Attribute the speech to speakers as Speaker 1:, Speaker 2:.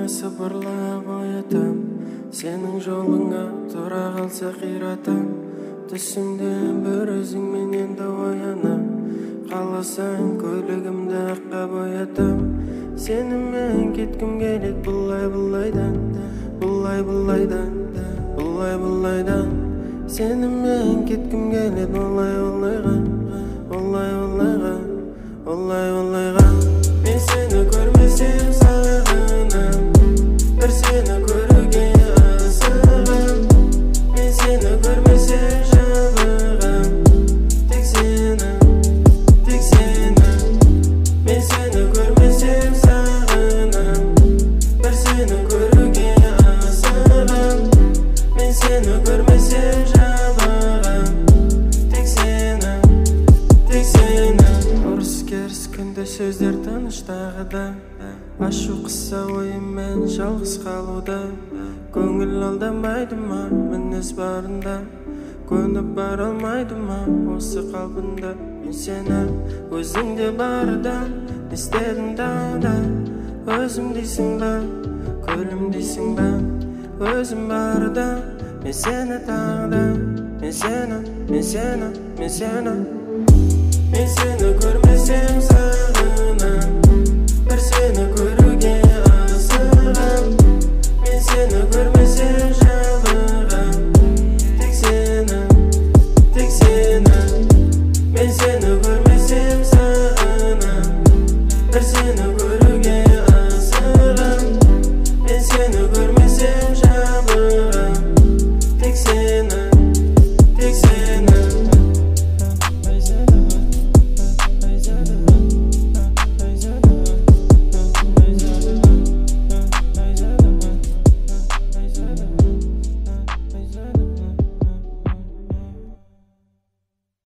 Speaker 1: сыбырлап оятам, сенің жолыңа тура қалса қиратам. Түсімде бір өзіңмен енді оянам, қаласаң көйлегімді аққа боятам. Сенімен кеткім келеді бұлай-бұлайдан, бұлай-бұлайдан, бұлай-бұлайдан. Сенімен кеткім келеді олай-олайға, олай-олайға, олай-олайға. Мен сені көрмесем сағынам, бір сені көруге асығам. Мен сені көрмесем жабығам, тек сені, тек сені. Мен сені көрмесем сағынам, бір сені көруге асығам. Мен сені көрмесем жабығам, тек сені, тек сені. Ұрыс-керіс күнде сөздер таныш тағы да, ашу қыса ойыммен жалғыз қалуда. Көңіл алдамайды ма мінез барында, көніп бара алмайды ма осы қалпында. Мен сені өзіңде барда естедім тағда, өзім дейсің ба, көлім дейсің ба. Өзім барда мен сені тағда, мен сені, мен сені, мен сені. Мен сені көрмесем